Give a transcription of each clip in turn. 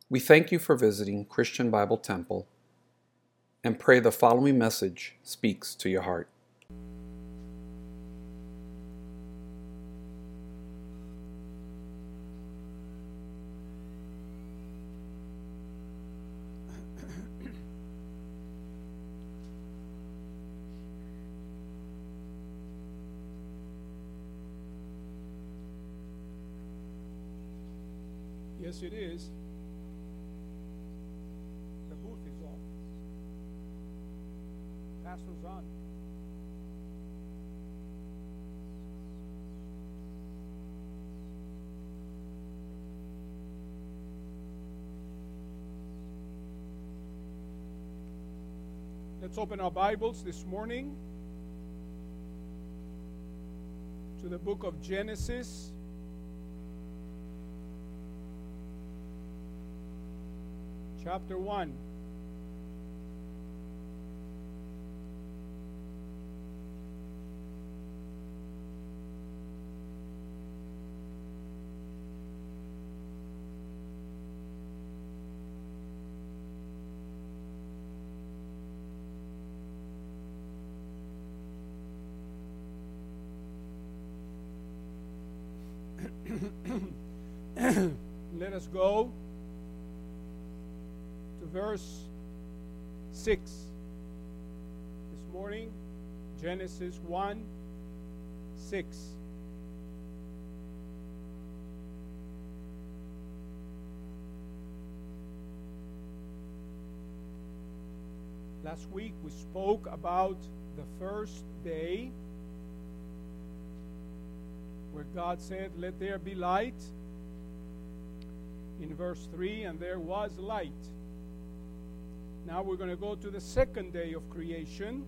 We thank you for visiting Christian Bible Temple and pray the following message speaks to your heart. Yes, it is. The booth is on. Pastor's on. Let's open our Bibles this morning to the book of Genesis. Chapter 1. Let us go to verse 6 this morning. Genesis 1:6. Last week we spoke about the first day, where God said, "Let there be light." In verse 3, and there was light. Now we're going to go to the second day of creation.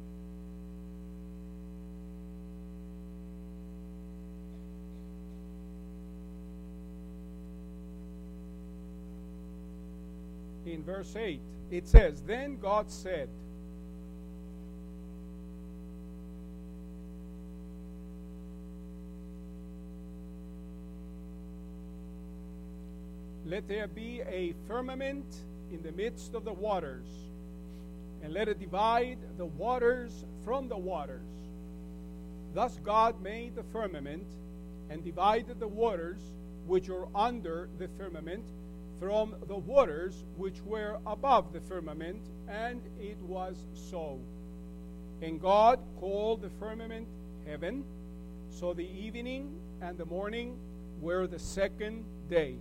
In verse 8, it says, "Then God said, let there be a firmament in the midst of the waters, and let it divide the waters from the waters. Thus God made the firmament, and divided the waters which are under the firmament from the waters which were above the firmament, and it was so. And God called the firmament heaven. So the evening and the morning were the second day.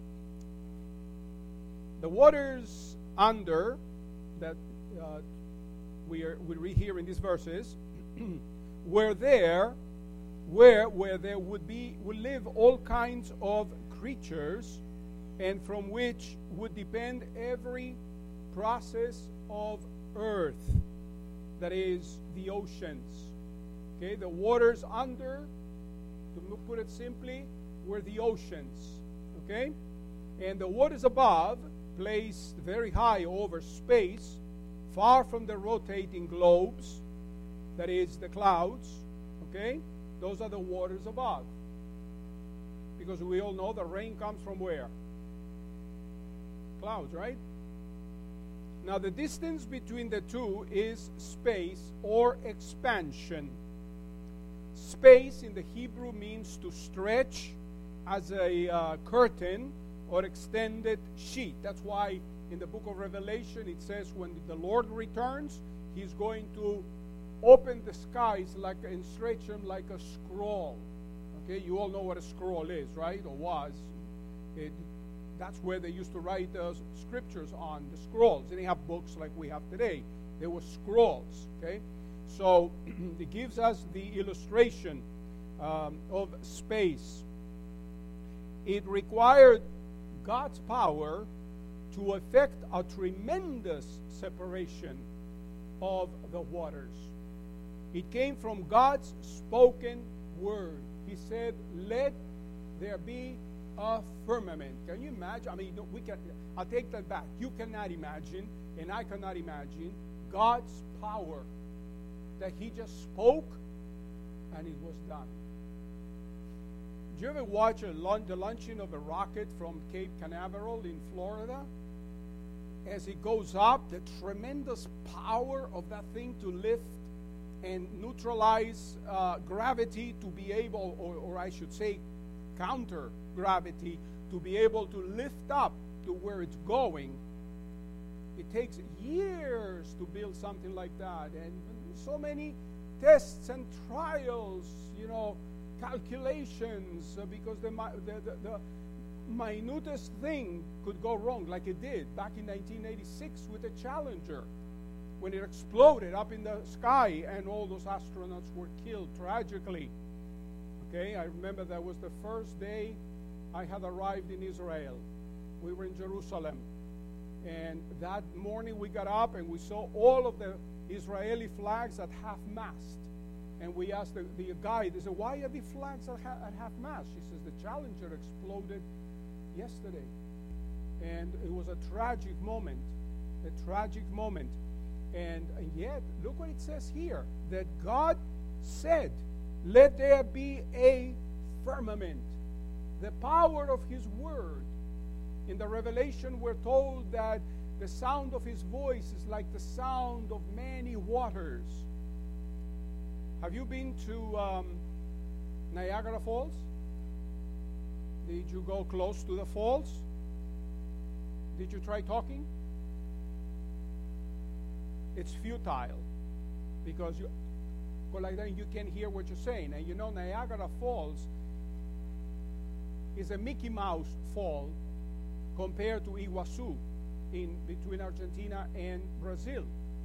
The waters under that we read here in these verses were there where there would live all kinds of creatures, and from which would depend every process of earth, that is, the oceans. Okay, the waters under, to put it simply, were the oceans. Okay, and the waters above, placed very high over space, far from the rotating globes, that is, the clouds. Okay, those are the waters above. Because we all know the rain comes from where? Clouds, right? Now the distance between the two is space or expansion. Space in the Hebrew means to stretch as a curtain or extended sheet. That's why in the book of Revelation it says when the Lord returns, He's going to open the skies and stretch them like a scroll. Okay, you all know what a scroll is, right? Or was. That's where they used to write scriptures on, the scrolls. They didn't have books like we have today. They were scrolls. Okay, so it gives us the illustration of space. It required God's power to effect a tremendous separation of the waters. It came from God's spoken word. He said, "Let there be a firmament." Can you imagine? I mean, I'll take that back. You cannot imagine, and I cannot imagine, God's power, that He just spoke and it was done. Did you ever watch the launching of a rocket from Cape Canaveral in Florida? As it goes up, the tremendous power of that thing to lift and neutralize gravity to be able, or I should say counter gravity, to be able to lift up to where it's going. It takes years to build something like that, and so many tests and trials, calculations, because the minutest thing could go wrong, like it did back in 1986 with the Challenger, when it exploded up in the sky and all those astronauts were killed tragically. Okay, I remember that was the first day I had arrived in Israel. We were in Jerusalem. And that morning we got up and we saw all of the Israeli flags at half-mast. And we asked the guide, they said, why are the flags at half-mast? She says, the Challenger exploded yesterday. And it was a tragic moment. And yet, look what it says here, that God said, let there be a firmament. The power of His word. In the Revelation, we're told that the sound of His voice is like the sound of many waters. Have you been to Niagara Falls? Did you go close to the falls? Did you try talking? It's futile because you go like that and you can't hear what you're saying. And Niagara Falls is a Mickey Mouse fall compared to Iguazu between Argentina and Brazil.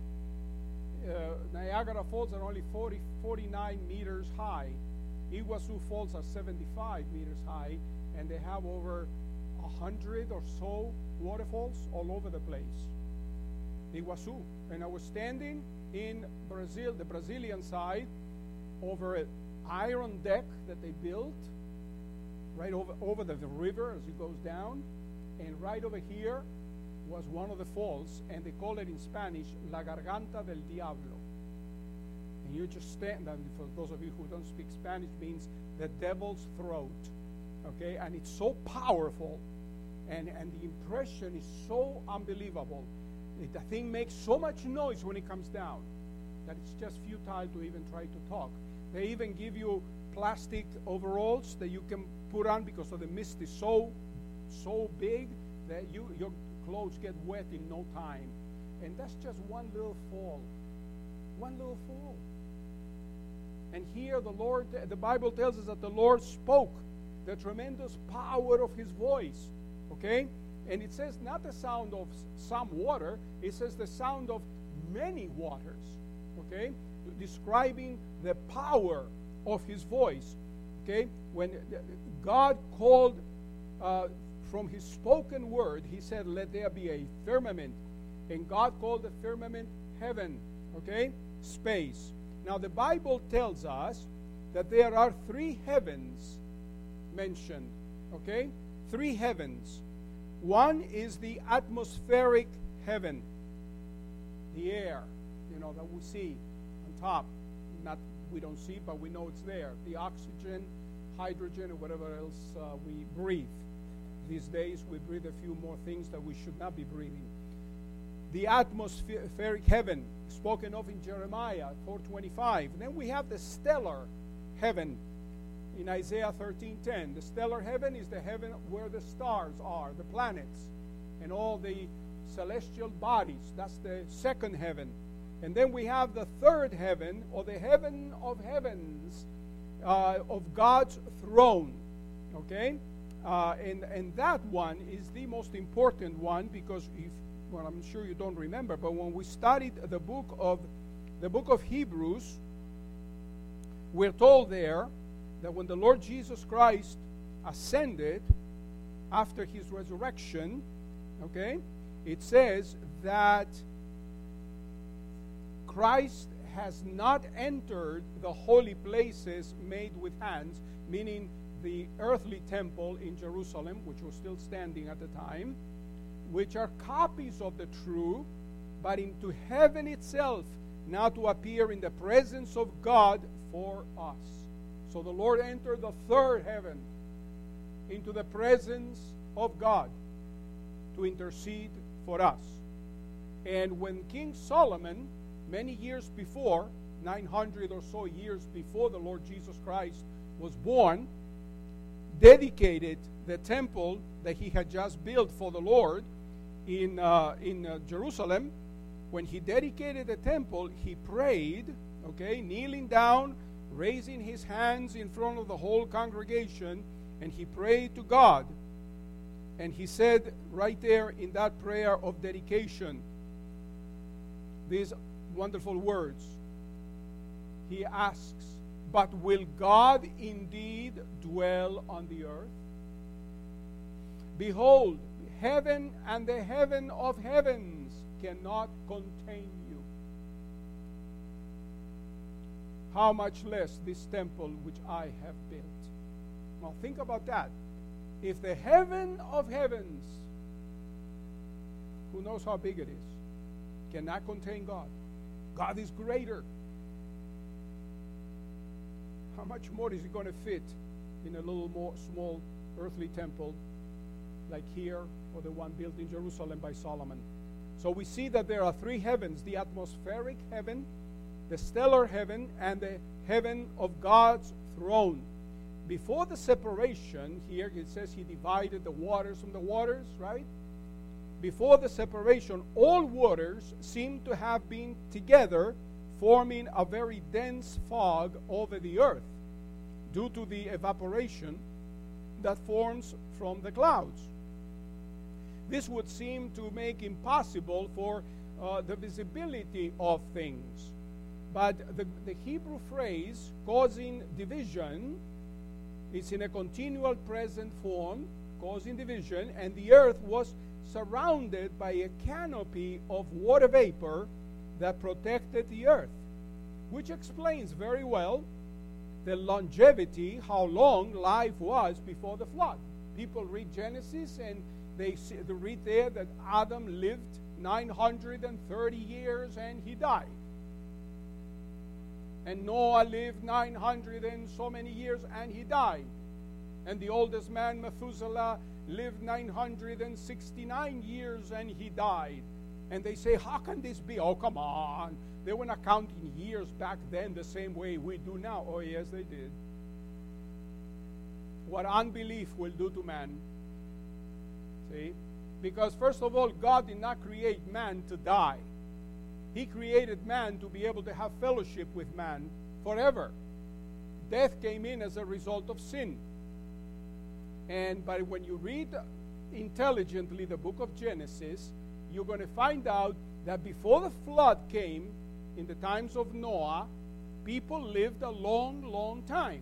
Niagara Falls are only 49 meters high. Iguazu Falls are 75 meters high, and they have over 100 or so waterfalls all over the place. Iguazu. And I was standing in Brazil, the Brazilian side, over an iron deck that they built right over the river as it goes down. And right over here was one of the falls, and they call it in Spanish, La Garganta del Diablo. And you just stand, and for those of you who don't speak Spanish, means the devil's throat. Okay? And it's so powerful, and the impression is so unbelievable. The thing makes so much noise when it comes down that it's just futile to even try to talk. They even give you plastic overalls that you can put on because the mist is so big that your clothes get wet in no time. And that's just one little fall. One little fall. And here the Bible tells us that the Lord spoke the tremendous power of His voice. Okay? And it says not the sound of some water, it says the sound of many waters. Okay? Describing the power of His voice. Okay? When God called from His spoken word, He said, let there be a firmament. And God called the firmament heaven. Okay? Space. Now the Bible tells us that there are 3 heavens mentioned. Okay? 3 heavens. One is the atmospheric heaven. The air, that we see on top. We don't see, but we know it's there. The oxygen, hydrogen, or whatever else we breathe. These days we breathe a few more things that we should not be breathing. The atmospheric heaven, spoken of in Jeremiah 4:25. Then we have the stellar heaven in Isaiah 13:10. The stellar heaven is the heaven where the stars are, the planets, and all the celestial bodies. That's the second heaven. And then we have the third heaven, or the heaven of heavens, of God's throne. Okay? And that one is the most important one because I'm sure you don't remember, but when we studied the book of Hebrews, we're told there that when the Lord Jesus Christ ascended after His resurrection, okay, it says that Christ has not entered the holy places made with hands, meaning the earthly temple in Jerusalem, which was still standing at the time, which are copies of the true, but into heaven itself, now to appear in the presence of God for us. So the Lord entered the third heaven, into the presence of God to intercede for us. And when King Solomon, many years before, 900 or so years before the Lord Jesus Christ was born, dedicated the temple that he had just built for the Lord in Jerusalem, when he dedicated the temple, he prayed, kneeling down, raising his hands in front of the whole congregation, and he prayed to God. And he said right there in that prayer of dedication these wonderful words. He asks, "But will God indeed dwell on the earth? Behold, heaven and the heaven of heavens cannot contain you. How much less this temple which I have built." Now think about that. If the heaven of heavens, who knows how big it is, cannot contain God, God is greater. How much more is it going to fit in a little more small earthly temple like here or the one built in Jerusalem by Solomon? So we see that there are three heavens: the atmospheric heaven, the stellar heaven, and the heaven of God's throne. Before the separation, here it says he divided the waters from the waters, right? Before the separation, all waters seem to have been together, forming a very dense fog over the earth due to the evaporation that forms from the clouds. This would seem to make impossible for the visibility of things. But the Hebrew phrase, causing division, is in a continual present form, causing division, and the earth was surrounded by a canopy of water vapor that protected the earth, which explains very well the longevity, how long life was before the flood. People read Genesis and they read there that Adam lived 930 years and he died. And Noah lived 900 and so many years and he died. And the oldest man, Methuselah, lived 969 years and he died. And they say, how can this be? Oh, come on. They were not counting years back then the same way we do now. Oh, yes, they did. What unbelief will do to man. See? Because first of all, God did not create man to die. He created man to be able to have fellowship with man forever. Death came in as a result of sin. But when you read intelligently the book of Genesis, you're going to find out that before the flood came, in the times of Noah, people lived a long, long time.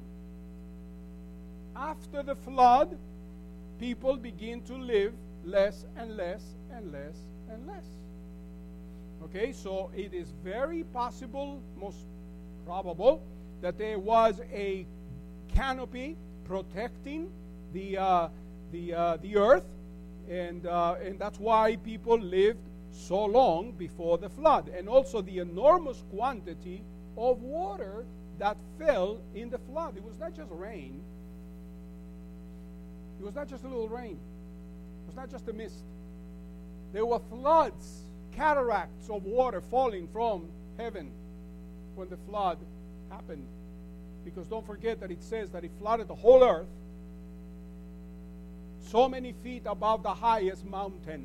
After the flood, people begin to live less and less and less and less. Okay, so it is very possible, most probable, that there was a canopy protecting the earth, and that's why people lived so long before the flood, and also the enormous quantity of water that fell in the flood. It was not just rain. It was not just a little rain. It was not just a mist. There were floods, cataracts of water falling from heaven when the flood happened. Because don't forget that it says that it flooded the whole earth so many feet above the highest mountain.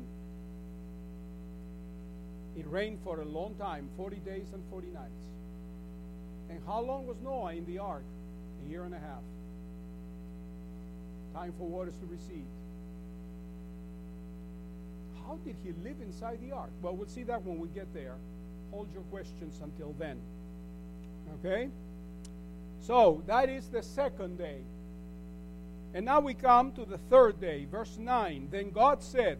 It rained for a long time, 40 days and 40 nights. And how long was Noah in the ark? A year and a half. Time for waters to recede. How did he live inside the ark? Well, we'll see that when we get there. Hold your questions until then. Okay? So, that is the second day. And now we come to the third day, verse 9. Then God said,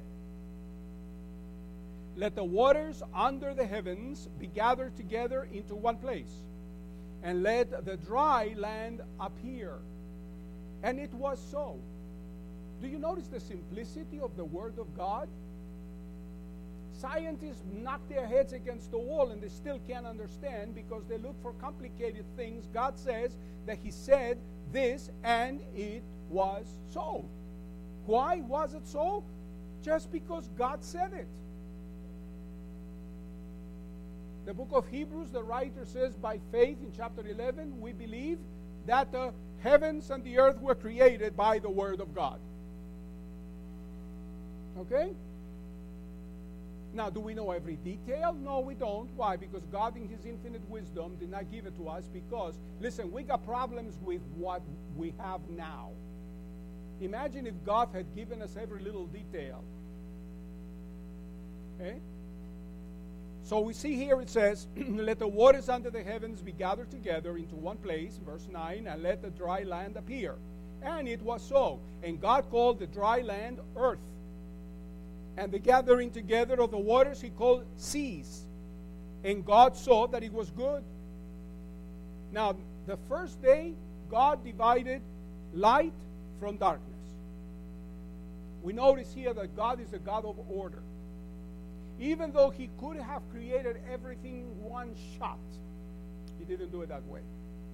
"Let the waters under the heavens be gathered together into one place, and let the dry land appear." And it was so. Do you notice the simplicity of the Word of God? Scientists knock their heads against the wall and they still can't understand because they look for complicated things. God says that He said this and it was so. Why was it so? Just because God said it. The book of Hebrews, the writer says, by faith in chapter 11, we believe that the heavens and the earth were created by the word of God. Okay? Now, do we know every detail? No, we don't. Why? Because God in his infinite wisdom did not give it to us because, listen, we got problems with what we have now. Imagine if God had given us every little detail. Okay? So we see here it says, let the waters under the heavens be gathered together into one place, verse 9, and let the dry land appear. And it was so. And God called the dry land earth. And the gathering together of the waters he called seas. And God saw that it was good. Now, the first day, God divided light from darkness. We notice here that God is a God of order. Even though he could have created everything in one shot, he didn't do it that way.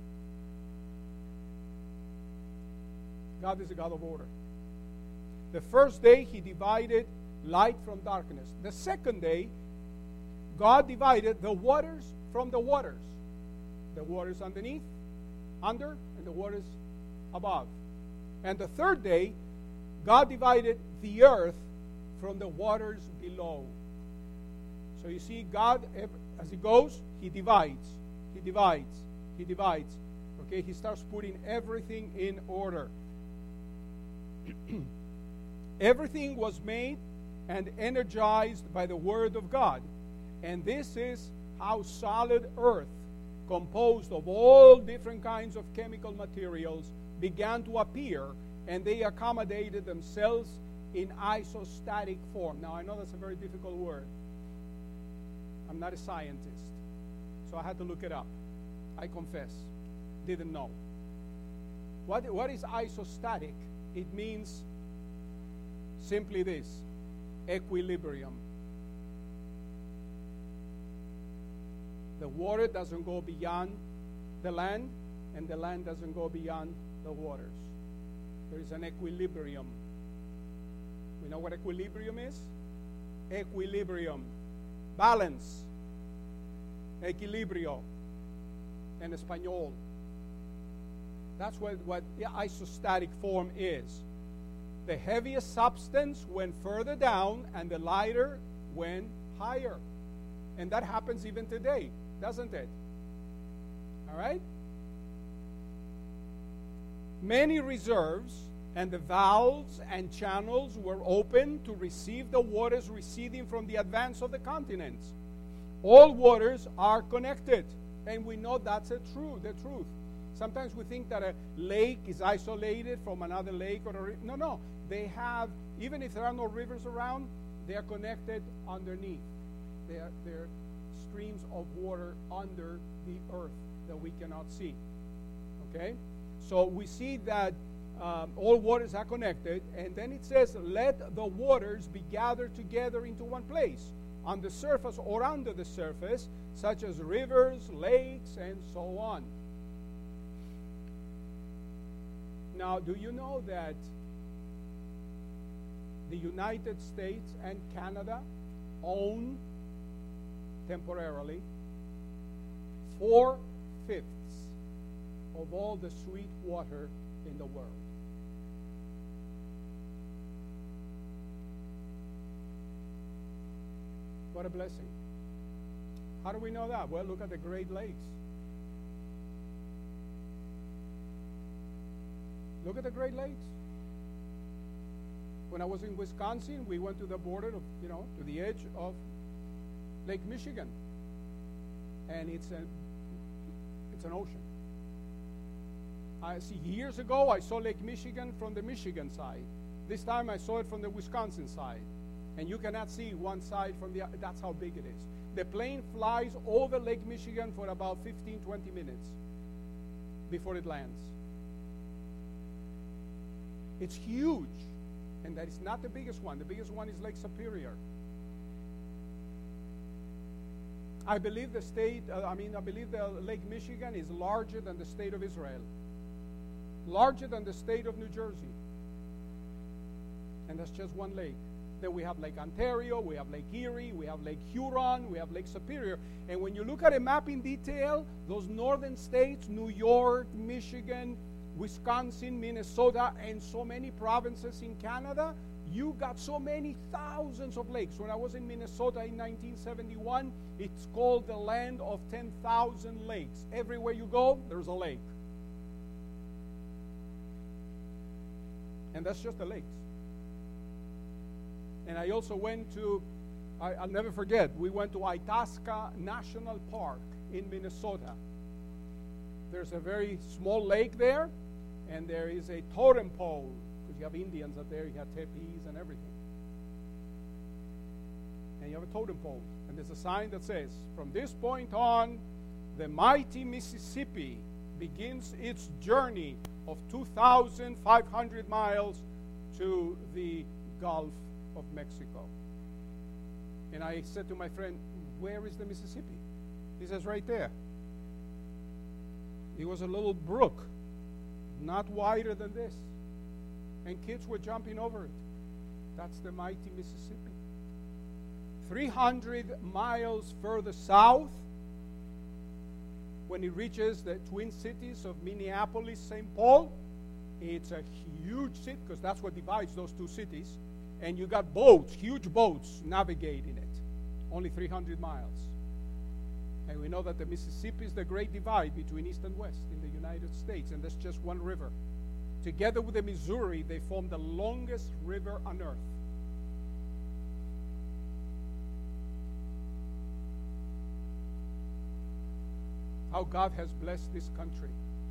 God is a God of order. The first day, he divided light from darkness. The second day, God divided the waters from the waters. The waters underneath, under, and the waters above. And the third day, God divided the earth from the waters below. So you see, God, as he goes, he divides. He divides. He divides. Okay, he starts putting everything in order. Everything was made and energized by the word of God. And this is how solid earth, composed of all different kinds of chemical materials, began to appear, and they accommodated themselves in isostatic form. Now, I know that's a very difficult word. I'm not a scientist, so I had to look it up. I confess, didn't know. What is isostatic? It means simply this: equilibrium. The water doesn't go beyond the land, and the land doesn't go beyond the waters. There is an equilibrium. We know what equilibrium is? Equilibrium. Balance. Equilibrio in Espanol. That's what the isostatic form is. The heaviest substance went further down and the lighter went higher. And that happens even today, doesn't it? All right? Many reserves and the valves and channels were open to receive the waters receding from the advance of the continents. All waters are connected, and we know that's the truth. Sometimes we think that a lake is isolated from another lake or a river. No. They have, even if there are no rivers around, they are connected underneath. They're streams of water under the earth that we cannot see. Okay? So we see that all waters are connected, and then it says, let the waters be gathered together into one place, on the surface or under the surface, such as rivers, lakes, and so on. Now, do you know that the United States and Canada own temporarily 4/5 of all the sweet water in the world? What a blessing. How do we know that? Well, look at the Great Lakes. Look at the Great Lakes. When I was in Wisconsin, we went to the border of, to the edge of Lake Michigan. And it's an ocean. Years ago, I saw Lake Michigan from the Michigan side. This time I saw it from the Wisconsin side. And you cannot see one side from the other. That's how big it is. The plane flies over Lake Michigan for about 15, 20 minutes before it lands. It's huge. And that is not the biggest one. The biggest one is Lake Superior. I believe the Lake Michigan is larger than the state of Israel. Larger than the state of New Jersey. And that's just one lake. Then we have Lake Ontario, we have Lake Erie, we have Lake Huron, we have Lake Superior. And when you look at a map in detail, those northern states, New York, Michigan, Wisconsin, Minnesota, and so many provinces in Canada, you got so many thousands of lakes. When I was in Minnesota in 1971, it's called the land of 10,000 lakes. Everywhere you go, there's a lake. And that's just the lakes. And I also went to, I'll never forget, we went to Itasca National Park in Minnesota. There's a very small lake there, and there is a totem pole, because you have Indians up there, you have tepees and everything. And you have a totem pole, and there's a sign that says, from this point on, the mighty Mississippi begins its journey of 2,500 miles to the Gulf of Mexico. And I said to my friend, where is the Mississippi? He says, right there. It was a little brook, not wider than this. And kids were jumping over it. That's the mighty Mississippi. 300 miles further south, when it reaches the twin cities of Minneapolis, St. Paul, it's a huge city, because that's what divides those two cities. And you got boats, huge boats, navigating it. Only 300 miles. And we know that the Mississippi is the great divide between East and West in the United States, and that's just one river. Together with the Missouri, they form the longest river on earth. How God has blessed this country.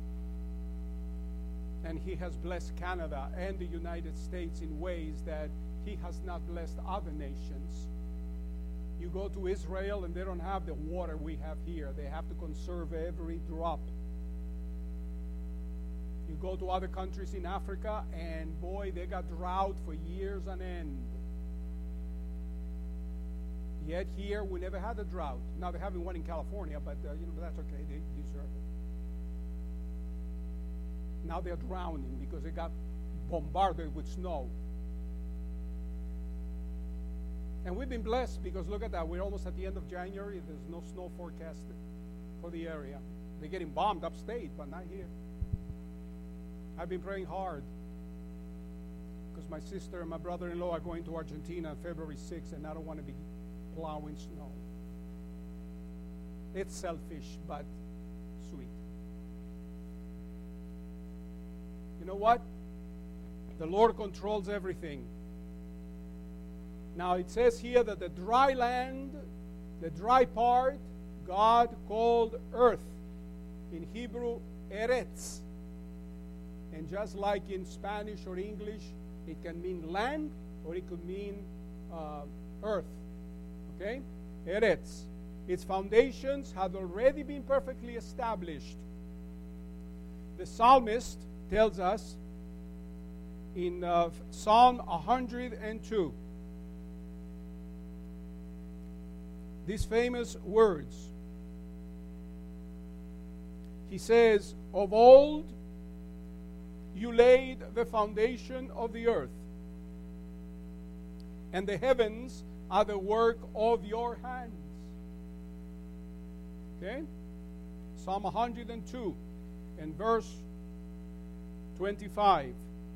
And He has blessed Canada and the United States in ways that He has not blessed other nations. You go to Israel and they don't have the water we have here. They have to conserve every drop. You go to other countries in Africa and boy, they got drought for years on end. Yet here we never had a drought. Now they're having one in California, but that's okay. They deserve it. Now they're drowning because they got bombarded with snow. And we've been blessed because look at that. We're almost at the end of January. There's no snow forecasted for the area. They're getting bombed upstate, but not here. I've been praying hard because my sister and my brother-in-law are going to Argentina on February 6th, and I don't want to be plowing snow. It's selfish, but sweet. You know what? The Lord controls everything. Now it says here that the dry land, the dry part, God called earth. In Hebrew, eretz. And just like in Spanish or English, it can mean land or it could mean earth. Okay? Eretz. Its foundations had already been perfectly established. The psalmist tells us in Psalm 102 these famous words. He says, of old you laid the foundation of the earth, and the heavens are the work of your hands. Okay? Psalm 102 and verse 25.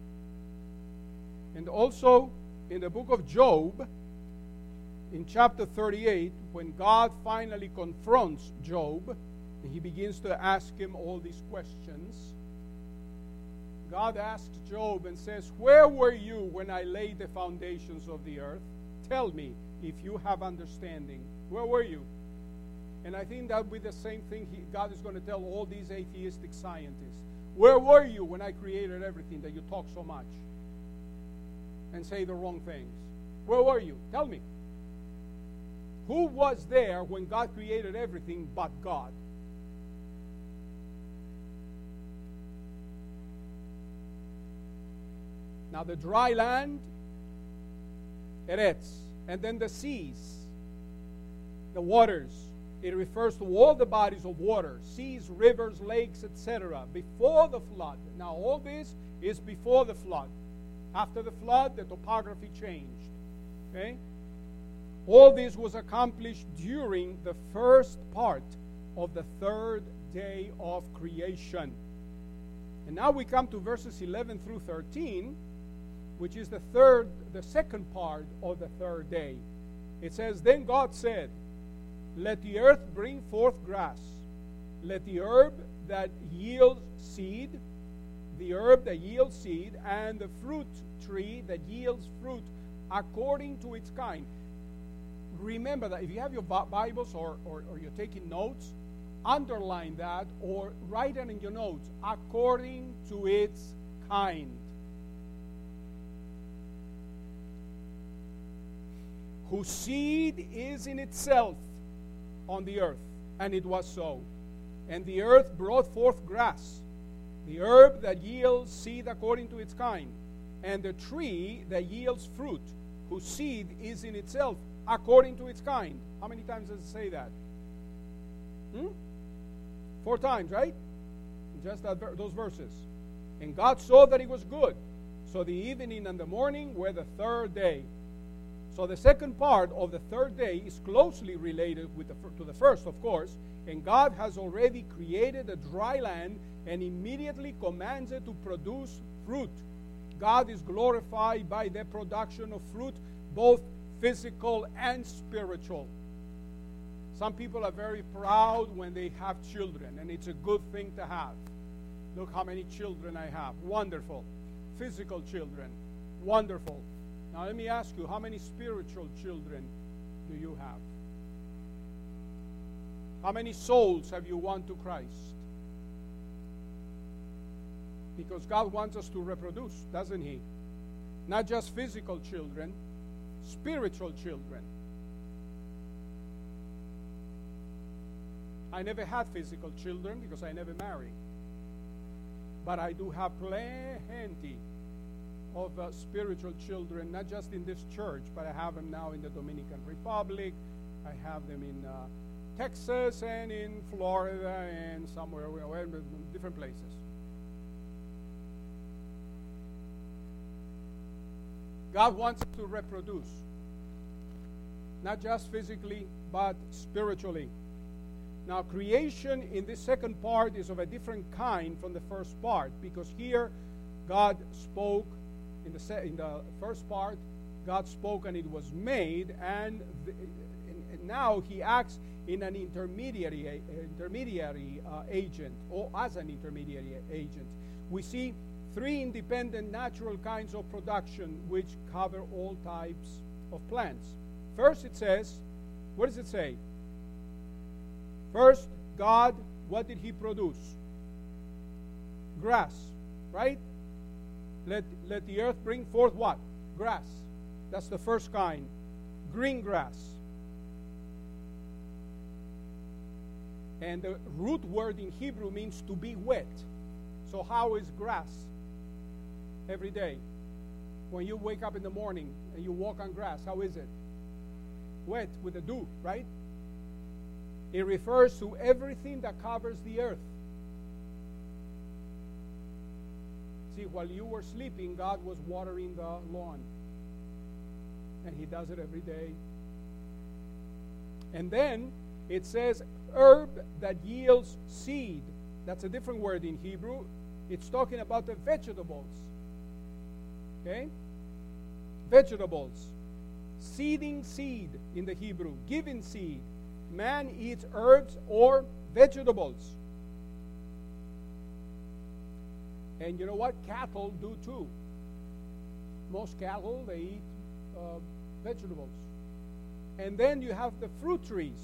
And also in the book of Job, in chapter 38, when God finally confronts Job, and he begins to ask him all these questions, God asks Job and says, where were you when I laid the foundations of the earth? Tell me if you have understanding. Where were you? And I think that will be the same thing God is going to tell all these atheistic scientists. Where were you when I created everything that you talk so much and say the wrong things? Where were you? Tell me. Who was there when God created everything but God? Now the dry land, eretz, and then the seas, the waters. It refers to all the bodies of water, seas, rivers, lakes, etc., before the flood. Now all this is before the flood. After the flood, the topography changed. Okay? All this was accomplished during the first part of the third day of creation. And now we come to verses 11 through 13, which is the second part of the third day. It says, "Then God said, let the earth bring forth grass, let the herb that yields seed, and the fruit tree that yields fruit according to its kind." Remember that if you have your Bibles or you're taking notes, underline that or write it in your notes, according to its kind. Whose seed is in itself on the earth. And it was so. And the earth brought forth grass, the herb that yields seed according to its kind, and the tree that yields fruit, whose seed is in itself according to its kind. How many times does it say that? 4 times, right? Just those verses. And God saw that it was good. So the evening and the morning were the third day. So the second part of the third day is closely related to the first, of course. And God has already created a dry land and immediately commands it to produce fruit. God is glorified by the production of fruit, both physical and spiritual. Some people are very proud when they have children, and it's a good thing to have. Look how many children I have. Wonderful. Physical children. Wonderful. Now let me ask you, how many spiritual children do you have? How many souls have you won to Christ? Because God wants us to reproduce, doesn't He? Not just physical children, spiritual children. I never had physical children because I never married. But I do have plenty of spiritual children, not just in this church, but I have them now in the Dominican Republic. I have them in Texas and in Florida and somewhere, different places. God wants us to reproduce, not just physically, but spiritually. Now, creation in this second part is of a different kind from the first part, because here God spoke in the first part, God spoke and it was made, and now He acts in an intermediary agent, or as an intermediary agent. We see 3 independent natural kinds of production which cover all types of plants. First it says, what does it say? First, God, what did He produce? Grass, right? Let the earth bring forth what? Grass. That's the first kind. Green grass. And the root word in Hebrew means to be wet. So how is grass every day? When you wake up in the morning and you walk on grass, how is it? Wet with the dew, right? It refers to everything that covers the earth. See, while you were sleeping, God was watering the lawn. And He does it every day. And then it says, herb that yields seed. That's a different word in Hebrew. It's talking about the vegetables. Okay? Vegetables. Seeding seed in the Hebrew. Giving seed. Man eats herbs or vegetables. And you know what? Cattle do too. Most cattle, they eat vegetables. And then you have the fruit trees.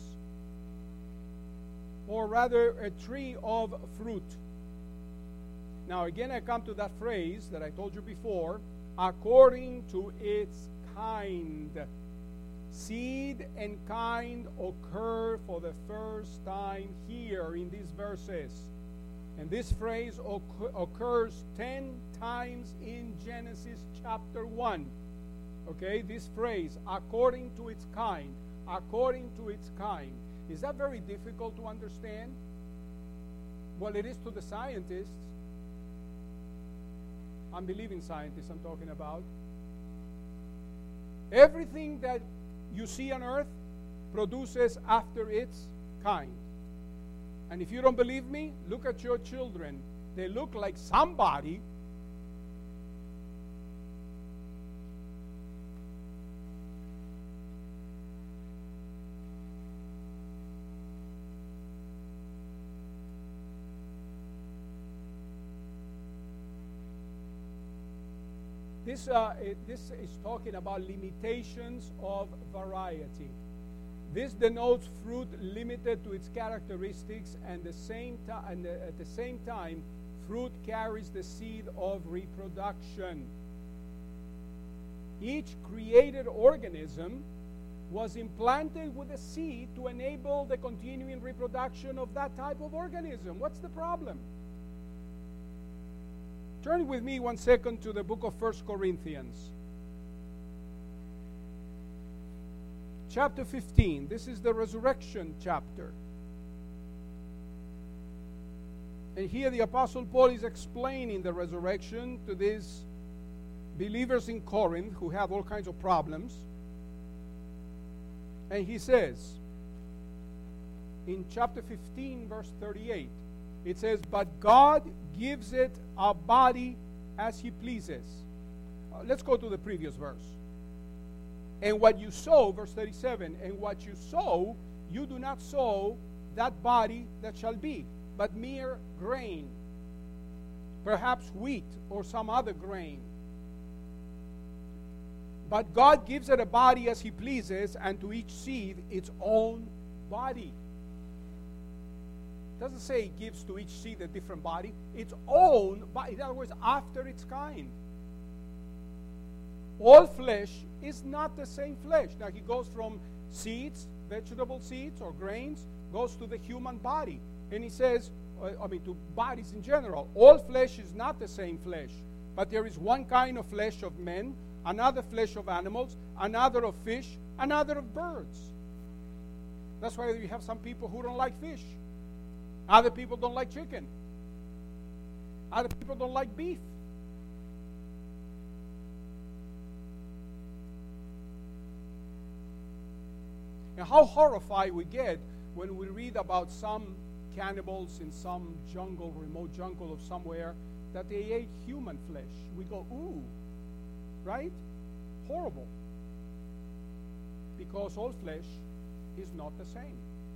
Or rather, a tree of fruit. Now again, I come to that phrase that I told you before, according to its kind. Seed and kind occur for the first time here in these verses. And this phrase occurs 10 times in Genesis chapter 1. Okay, this phrase, according to its kind, according to its kind. Is that very difficult to understand? Well, it is to the scientists. unbelieving scientists I'm talking about. Everything that you see on earth produces after its kind. And if you don't believe me, look at your children. They look like somebody. This is talking about limitations of variety. This denotes fruit limited to its characteristics, and at the same time, fruit carries the seed of reproduction. Each created organism was implanted with a seed to enable the continuing reproduction of that type of organism. What's the problem? Turn with me 1 second to the book of 1 Corinthians. Chapter 15. This is the resurrection chapter. And here the Apostle Paul is explaining the resurrection to these believers in Corinth who have all kinds of problems. And he says, in chapter 15, verse 38, it says, "But God gives it a body as He pleases." Let's go to the previous verse. "And what you sow," verse 37, "and what you sow, you do not sow that body that shall be, but mere grain, perhaps wheat or some other grain. But God gives it a body as He pleases, and to each seed its own body." It doesn't say He gives to each seed a different body. Its own body. In other words, after its kind. All flesh is not the same flesh. Now He goes from seeds, vegetable seeds or grains, goes to the human body. And He says, to bodies in general, all flesh is not the same flesh. But there is one kind of flesh of men, another flesh of animals, another of fish, another of birds. That's why you have some people who don't like fish. Other people don't like chicken. Other people don't like beef. And how horrified we get when we read about some cannibals in some jungle, remote jungle of somewhere, that they ate human flesh. We go, ooh, right? Horrible. Because all flesh is not the same.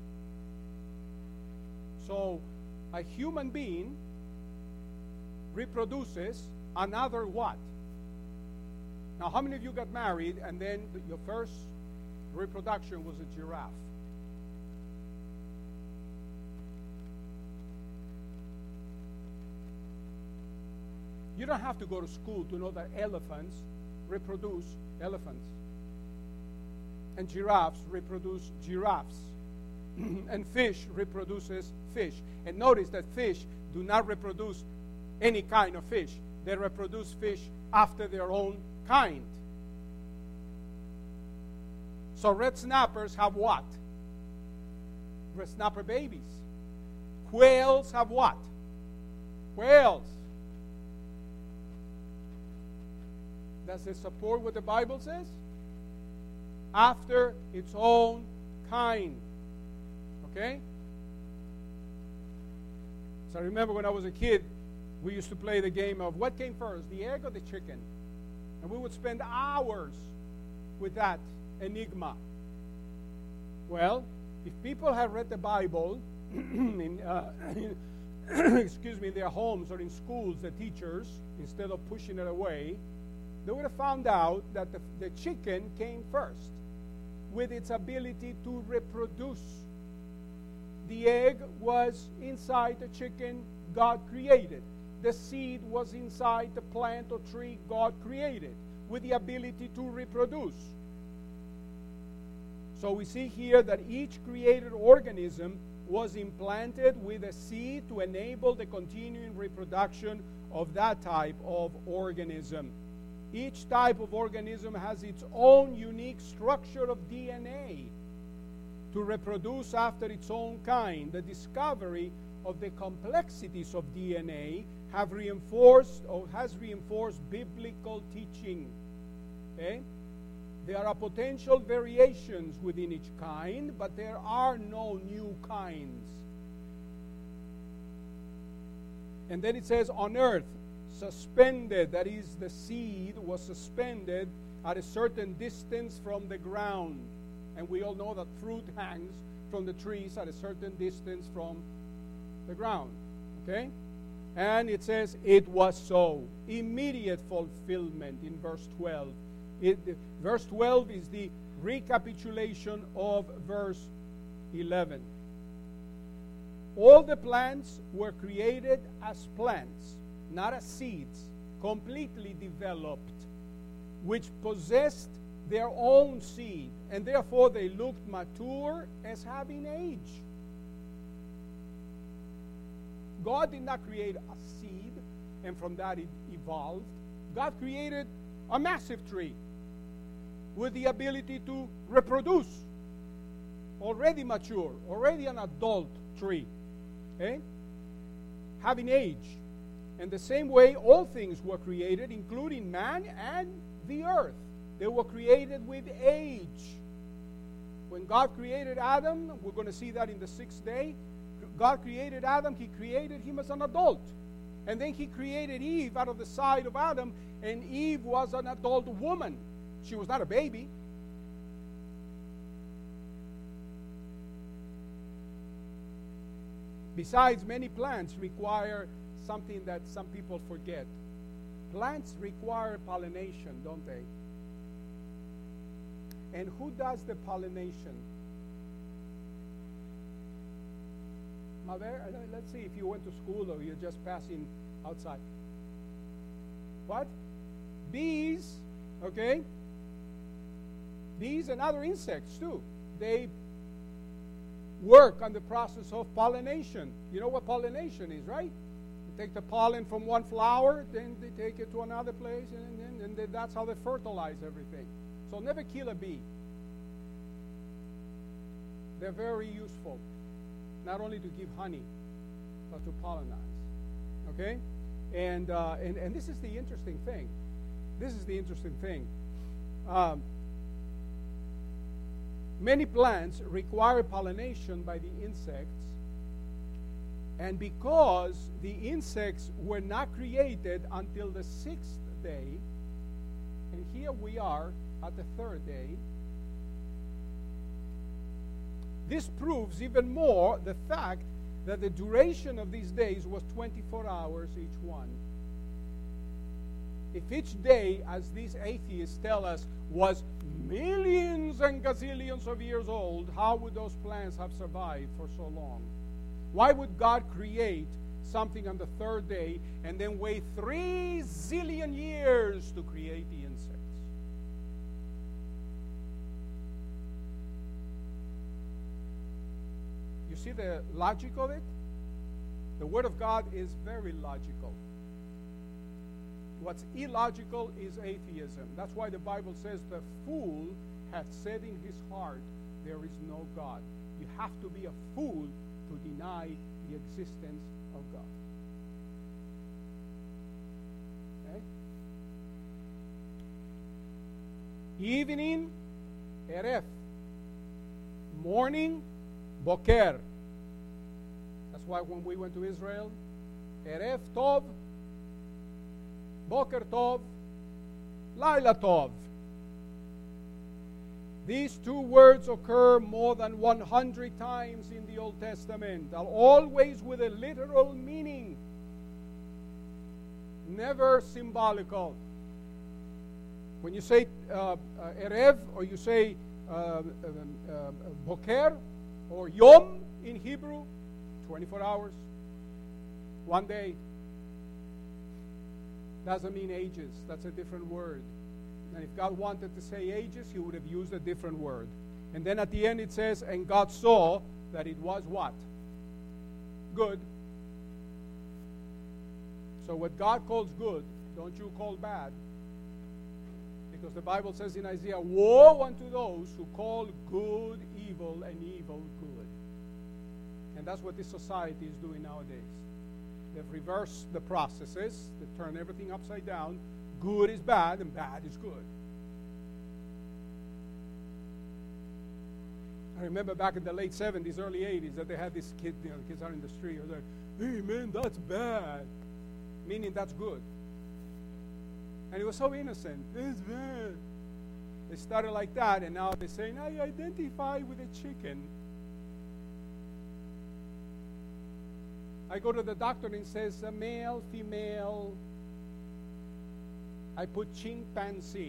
So a human being reproduces another what? Now, how many of you got married and then your first reproduction was a giraffe? You don't have to go to school to know that elephants reproduce elephants. And giraffes reproduce giraffes. And fish reproduces fish. And notice that fish do not reproduce any kind of fish. They reproduce fish after their own kind. So red snappers have what? Red snapper babies. Quails have what? Quails. Does it support what the Bible says? After its own kind. Okay? So I remember when I was a kid, we used to play the game of what came first, the egg or the chicken? And we would spend hours with that enigma. Well, if people have read the Bible in their homes or in schools, the teachers, instead of pushing it away, they would have found out that the chicken came first with its ability to reproduce. The egg was inside the chicken God created. The seed was inside the plant or tree God created with the ability to reproduce. So we see here that each created organism was implanted with a seed to enable the continuing reproduction of that type of organism. Each type of organism has its own unique structure of DNA to reproduce after its own kind. The discovery of the complexities of DNA has reinforced biblical teaching. Okay? There are potential variations within each kind, but there are no new kinds. And then it says, on earth, suspended, that is, the seed was suspended at a certain distance from the ground. And we all know that fruit hangs from the trees at a certain distance from the ground. Okay? And it says, it was so. Immediate fulfillment in verse 12. Verse 12 is the recapitulation of verse 11. All the plants were created as plants, not as seeds, completely developed, which possessed their own seed, and therefore they looked mature as having age. God did not create a seed, and from that it evolved. God created a massive tree with the ability to reproduce, already mature, already an adult tree, okay? Having age. And the same way all things were created, including man and the earth. They were created with age. When God created Adam, we're going to see that in the 6th day, God created Adam, He created him as an adult. And then He created Eve out of the side of Adam, and Eve was an adult woman. She was not a baby. Besides, many plants require something that some people forget. Plants require pollination, don't they? And who does the pollination? Mother, let's see if you went to school or you're just passing outside. What? Bees, okay? Bees and other insects too. They work on the process of pollination. You know what pollination is, right? They take the pollen from one flower, then they take it to another place, and that's how they fertilize everything. So never kill a bee. They're very useful, not only to give honey, but to pollinize. Okay? And this is the interesting thing. This is the interesting thing. Many plants require pollination by the insects, and because the insects were not created until the 6th day, and here we are at the 3rd day, this proves even more the fact that the duration of these days was 24 hours each one. If each day, as these atheists tell us, was millions and gazillions of years old, how would those plants have survived for so long? Why would God create something on the 3rd day and then wait 3 zillion years to create the insects? You see the logic of it? The Word of God is very logical. What's illogical is atheism. That's why the Bible says the fool hath said in his heart, there is no God. You have to be a fool to deny the existence of God. Okay? Evening, eref. Morning, boker. That's why when we went to Israel, eref tov, boker tov, laila tov. These two words occur more than 100 times in the Old Testament, always with a literal meaning, never symbolical. When you say erev, or you say boker, or yom in Hebrew, 24 hours, 1 day. Doesn't mean ages. That's a different word. And if God wanted to say ages, He would have used a different word. And then at the end it says, and God saw that it was what? Good. So what God calls good, don't you call bad. Because the Bible says in Isaiah, woe unto those who call good evil and evil good. And that's what this society is doing nowadays. They've reversed the processes. They turn everything upside down. Good is bad and bad is good. I remember back in the late 70s, early 80s, that they had this kid, kids out in the street, they're like, hey man, that's bad. Meaning that's good. And it was so innocent. It's bad. They started like that, and now they're saying, I identify with a chicken. I go to the doctor and it says male, female. I put chimpanzee.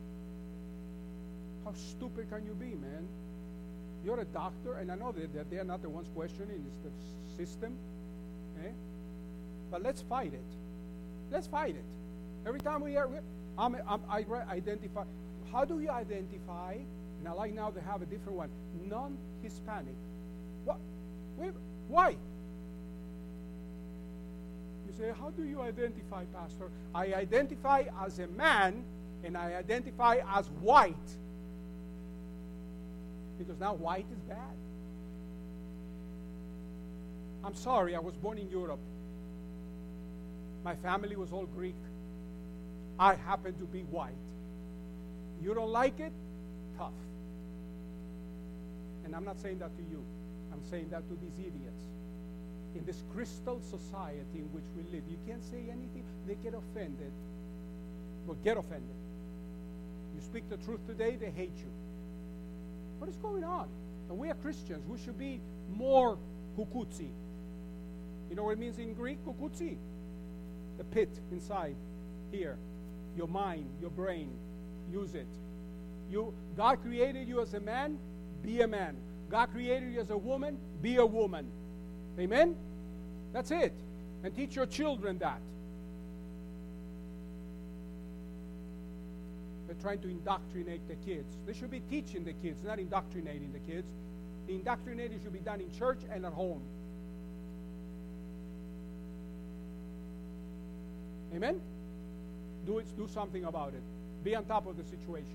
How stupid can you be, man? You're a doctor, and I know that they're not the ones questioning, it's the system. Eh? But let's fight it. Let's fight it. Every time I identify. How do you identify? And I like now they have a different one. Non-Hispanic. What? Wait, why? You say, how do you identify, Pastor? I identify as a man, and I identify as white. Because now white is bad. I'm sorry, I was born in Europe. My family was all Greek. I happen to be white. You don't like it? Tough. And I'm not saying that to you. I'm saying that to these idiots. In this crystal society in which we live, you can't say anything. They get offended. Well, get offended. You speak the truth today, they hate you. What is going on? And we are Christians. We should be more kukutsi. You know what it means in Greek? Kukutsi. The pit inside here. Your mind, your brain. Use it. God created you as a man. Be a man. God created you as a woman. Be a woman. Amen? That's it. And teach your children that. They're trying to indoctrinate the kids. They should be teaching the kids, not indoctrinating the kids. The indoctrinating should be done in church and at home. Amen? Do something about it. Be on top of the situation.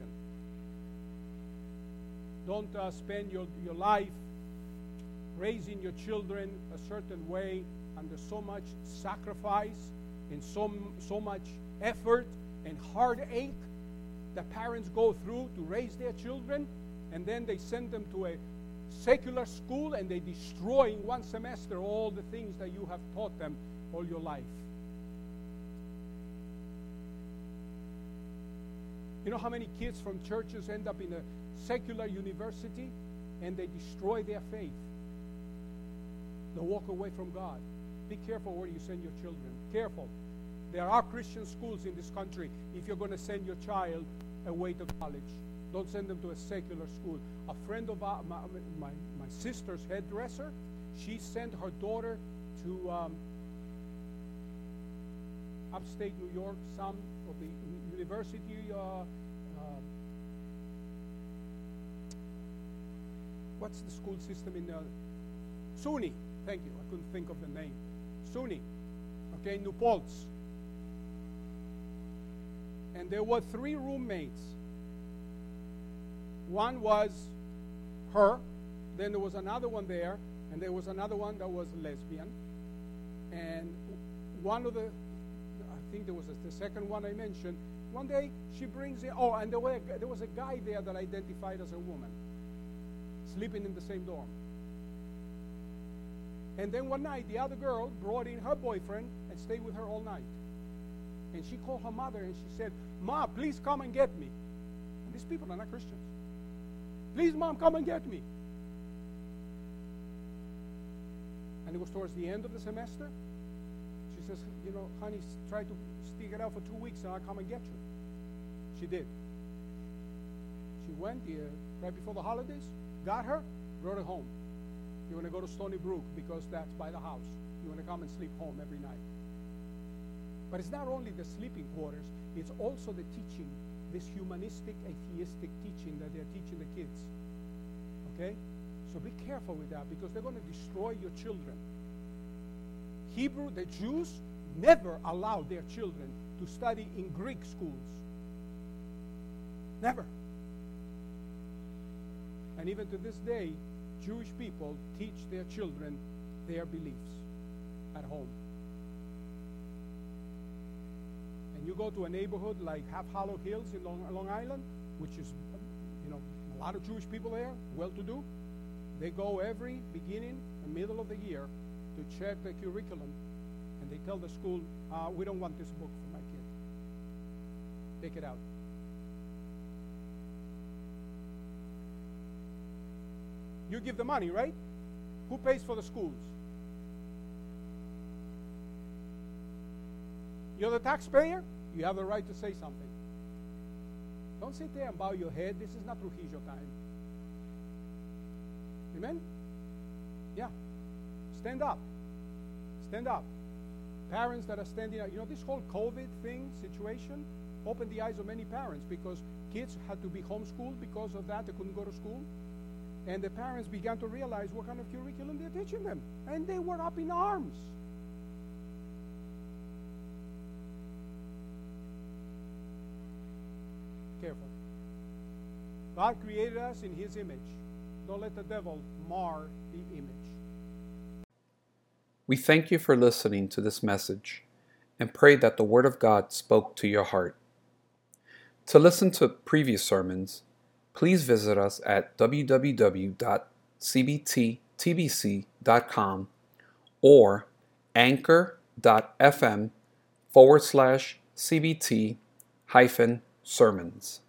Don't spend your life raising your children a certain way under so much sacrifice and so much effort and heartache that parents go through to raise their children, and then they send them to a secular school and they destroy in one semester all the things that you have taught them all your life. You know how many kids from churches end up in a secular university and they destroy their faith? They walk away from God. Be careful where you send your children. Careful. There are Christian schools in this country. If you're going to send your child away to college, don't send them to a secular school. A friend of my sister's hairdresser, she sent her daughter to upstate New York, some of the university. What's the school system in SUNY? Thank you. I couldn't think of the name. SUNY. Okay, New Paltz. And there were 3 roommates. One was her, then there was another one there, and there was another one that was lesbian. And one of the, I think there was the second one I mentioned, one day she brings in, and there was a guy there that identified as a woman, sleeping in the same dorm. And then one night, the other girl brought in her boyfriend and stayed with her all night. And she called her mother and she said, "Ma, please come and get me." And these people are not Christians. "Please, Mom, come and get me." And it was towards the end of the semester. She says, "Honey, try to stick it out for 2 weeks and I'll come and get you." She did. She went right before the holidays, got her, brought her home. You want to go to Stony Brook because that's by the house. You want to come and sleep home every night. But it's not only the sleeping quarters, it's also the teaching, this humanistic, atheistic teaching that they're teaching the kids. Okay? So be careful with that because they're going to destroy your children. The Jews never allowed their children to study in Greek schools. Never. And even to this day, Jewish people teach their children their beliefs at home. And you go to a neighborhood like Half Hollow Hills in Long Island, which is, a lot of Jewish people there, well-to-do. They go every beginning and middle of the year to check the curriculum, and they tell the school, we don't want this book for my kid. Take it out. You give the money, right? Who pays for the schools? You're the taxpayer. You have the right to say something. Don't sit there and bow your head. This is not Trujillo time. Amen? Yeah. Stand up. Stand up. Parents that are standing up. This whole COVID situation opened the eyes of many parents because kids had to be homeschooled because of that. They couldn't go to school. And the parents began to realize what kind of curriculum they're teaching them. And they were up in arms. Careful. God created us in His image. Don't let the devil mar the image. We thank you for listening to this message and pray that the Word of God spoke to your heart. To listen to previous sermons, please visit us at www.cbttbc.com or anchor.fm/CBT-sermons.